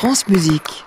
France Musique.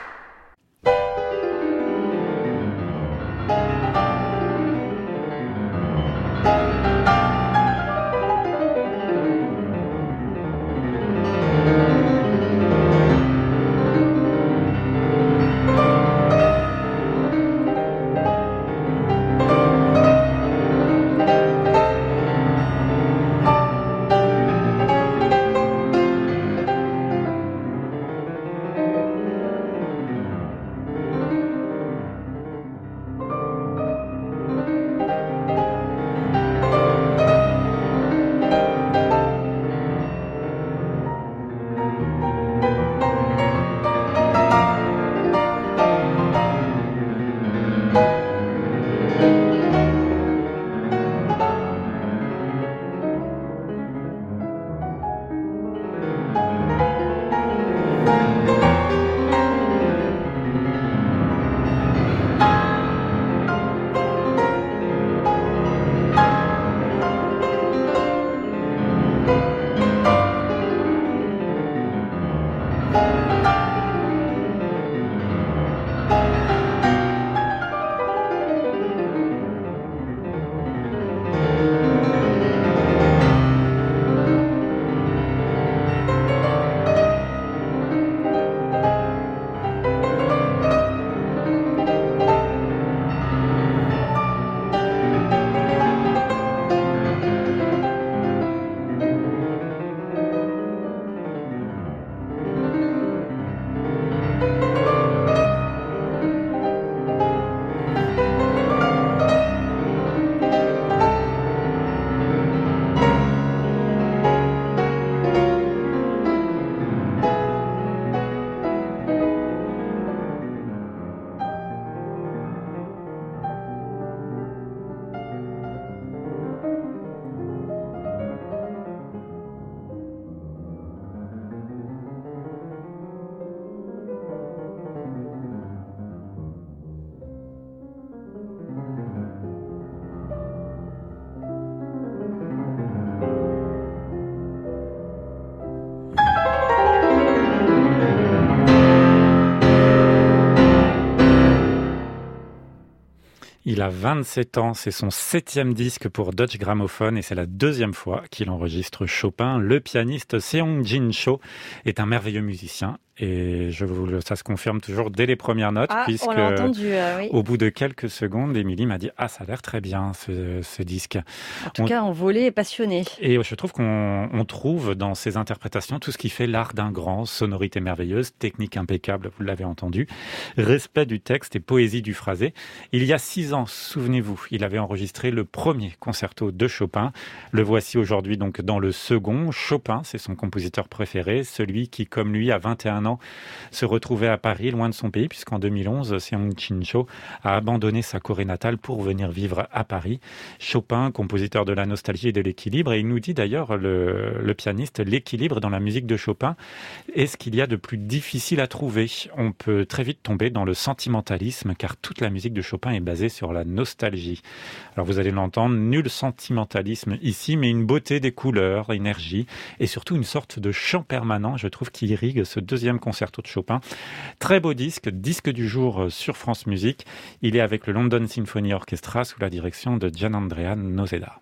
Il a 27 ans, c'est son 7e disque pour Deutsche Grammophon et c'est la 2e fois qu'il enregistre Chopin. Le pianiste Seong-Jin Cho est un merveilleux musicien et ça se confirme toujours dès les premières notes puisque on l'a entendu, oui. Au bout de quelques secondes, Émilie m'a dit « Ah, ça a l'air très bien ce disque ». En tout cas, Envolé est passionné. Et je trouve qu'on trouve dans ses interprétations tout ce qui fait l'art d'un grand, sonorité merveilleuse, technique impeccable, vous l'avez entendu, respect du texte et poésie du phrasé. Il y a 6 ans, souvenez-vous, il avait enregistré le premier concerto de Chopin. Le voici aujourd'hui donc dans le second. Chopin, c'est son compositeur préféré, celui qui, comme lui, à 21 ans, se retrouvait à Paris, loin de son pays, puisqu'en 2011, Seong-Jin Cho a abandonné sa Corée natale pour venir vivre à Paris. Chopin, compositeur de la nostalgie et de l'équilibre, et il nous dit d'ailleurs, le pianiste, l'équilibre dans la musique de Chopin est ce qu'il y a de plus difficile à trouver. On peut très vite tomber dans le sentimentalisme, car toute la musique de Chopin est basée sur la nostalgie. Alors vous allez l'entendre, nul sentimentalisme ici, mais une beauté des couleurs, énergie, et surtout une sorte de chant permanent, je trouve, qui irrigue ce deuxième concerto de Chopin. Très beau disque du jour sur France Musique. Il est avec le London Symphony Orchestra sous la direction de Gianandrea Noseda.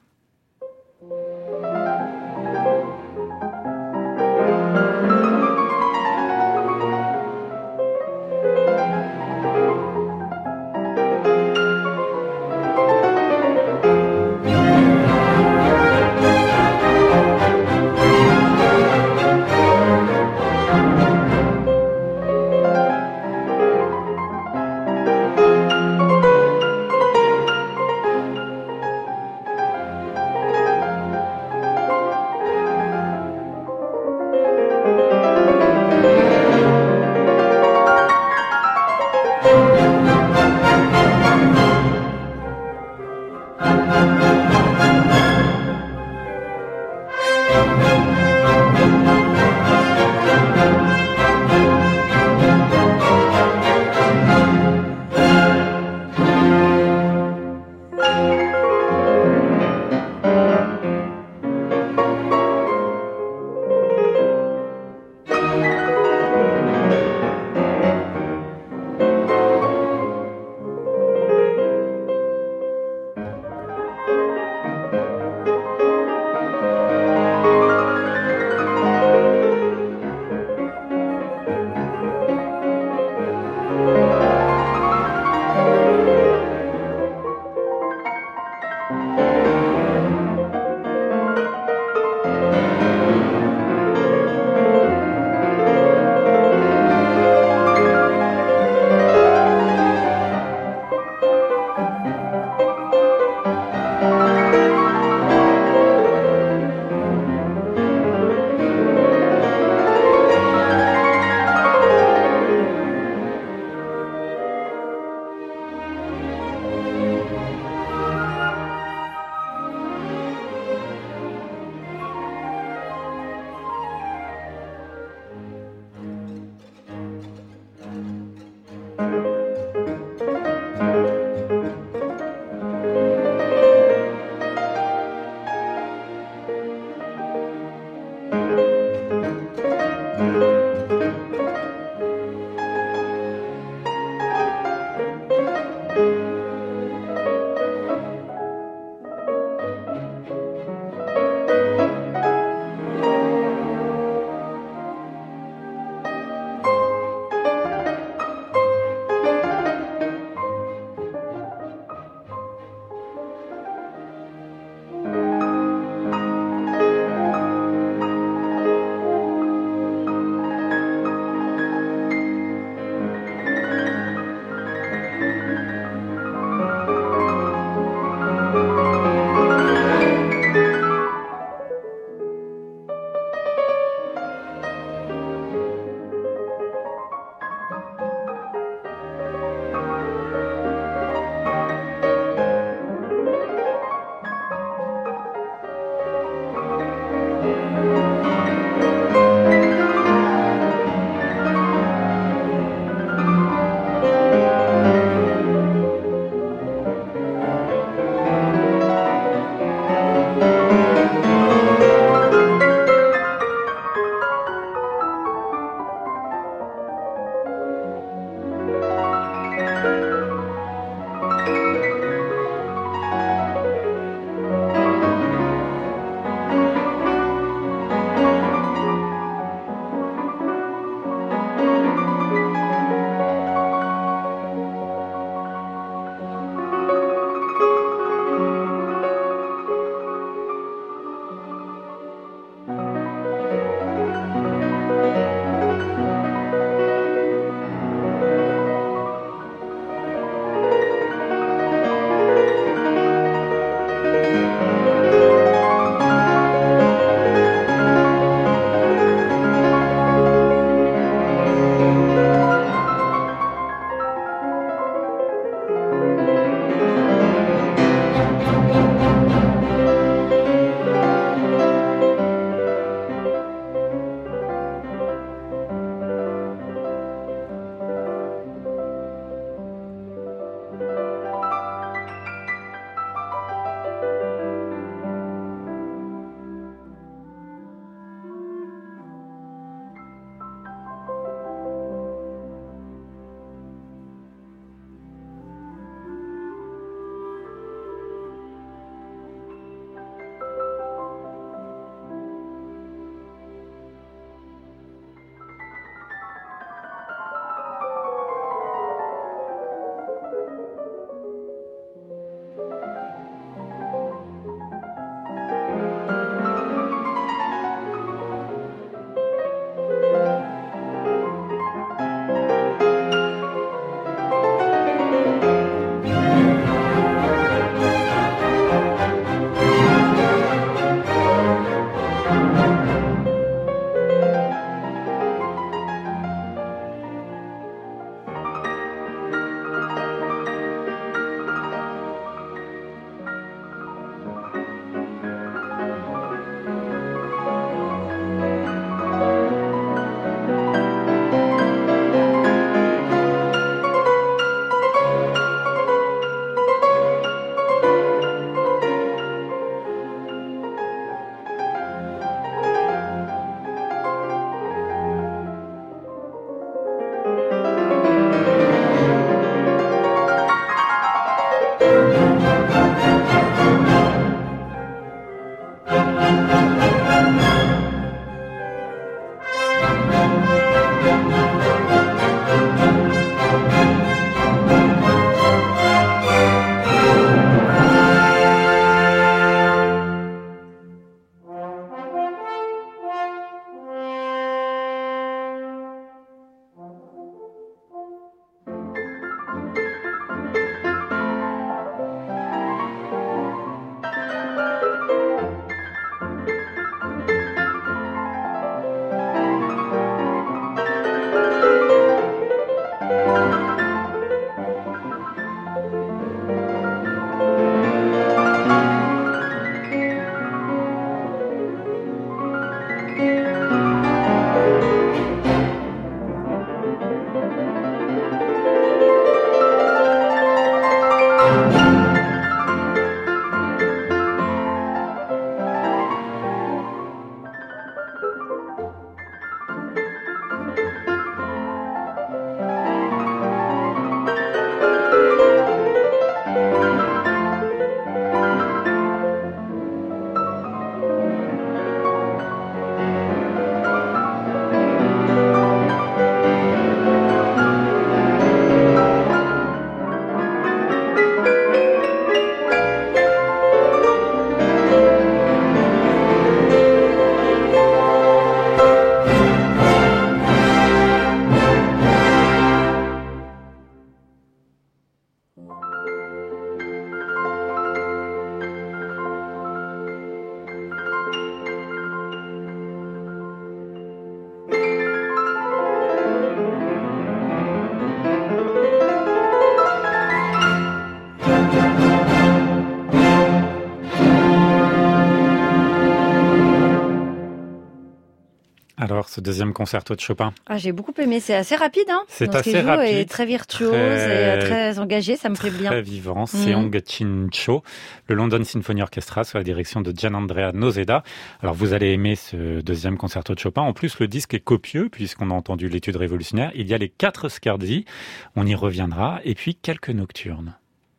Alors, ce deuxième concerto de Chopin? J'ai beaucoup aimé. C'est assez rapide, hein. C'est assez rapide. Et très virtuose et très engagé. Ça me plaît bien. Très vivant. Seong Jin-cho, le London Symphony Orchestra sous la direction de Gianandrea Noseda. Alors, vous allez aimer ce deuxième concerto de Chopin. En plus, le disque est copieux puisqu'on a entendu l'étude révolutionnaire. Il y a les 4 scherzi. On y reviendra. Et puis, quelques nocturnes.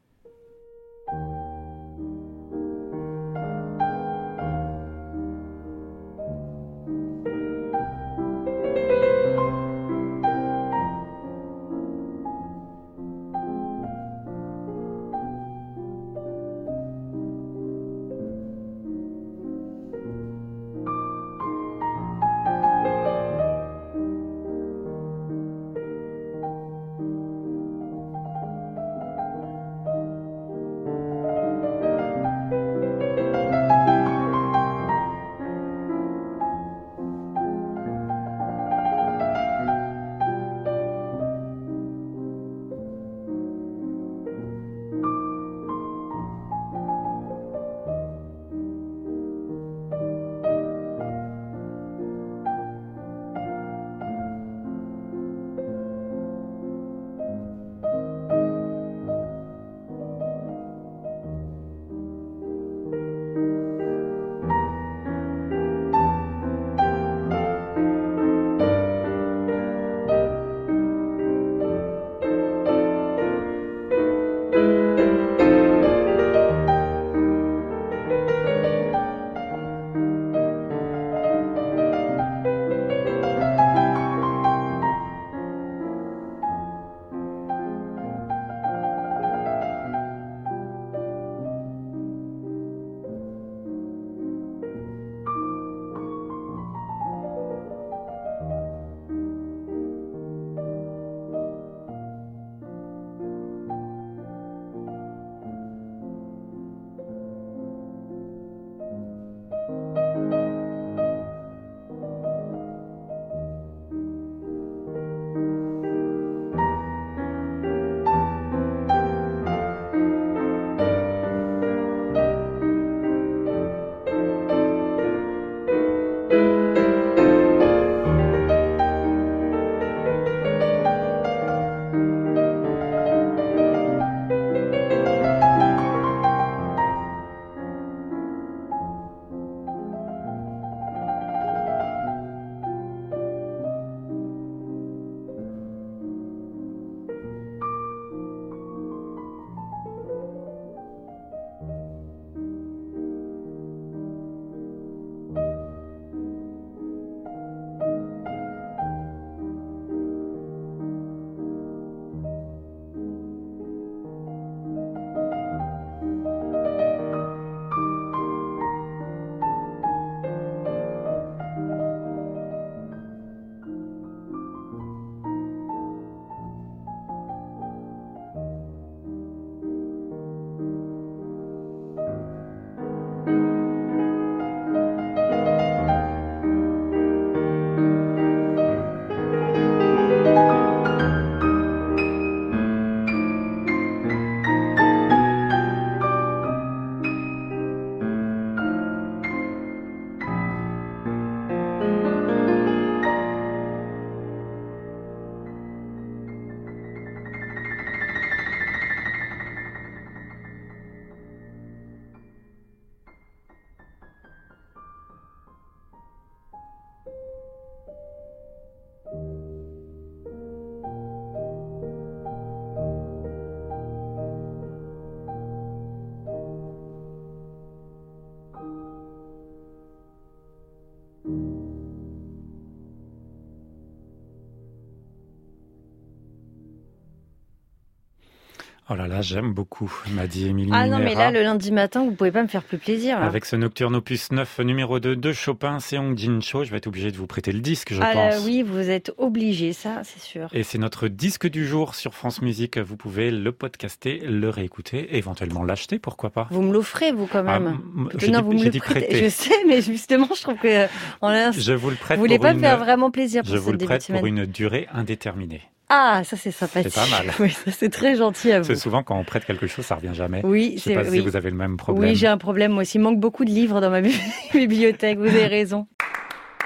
Oh là là, j'aime beaucoup, m'a dit Émilie Minera. Ah non, mais là, le lundi matin, vous pouvez pas me faire plus plaisir. Là. Avec ce nocturne opus 9, numéro 2 de Chopin, Seong Jin-cho, je vais être obligé de vous prêter le disque, je pense. Oui, vous êtes obligé, ça, c'est sûr. Et c'est notre disque du jour sur France Musique. Vous pouvez le podcaster, le réécouter, éventuellement l'acheter, pourquoi pas. Vous me l'offrez, vous, quand même. J'ai dit prêter. Je sais, mais justement, je trouve que... Je vous le prête. Vous voulez pas me faire vraiment plaisir pour cette début de semaine. Je vous le prête pour une durée indéterminée. Ah, ça c'est sympathique. C'est pas mal. Oui, ça c'est très gentil à vous. C'est souvent quand on prête quelque chose, ça revient jamais. Oui, je sais pas si vous avez le même problème. Oui, j'ai un problème moi aussi. Il manque beaucoup de livres dans ma bibliothèque. Vous avez raison.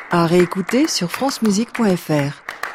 À réécouter sur francemusique.fr.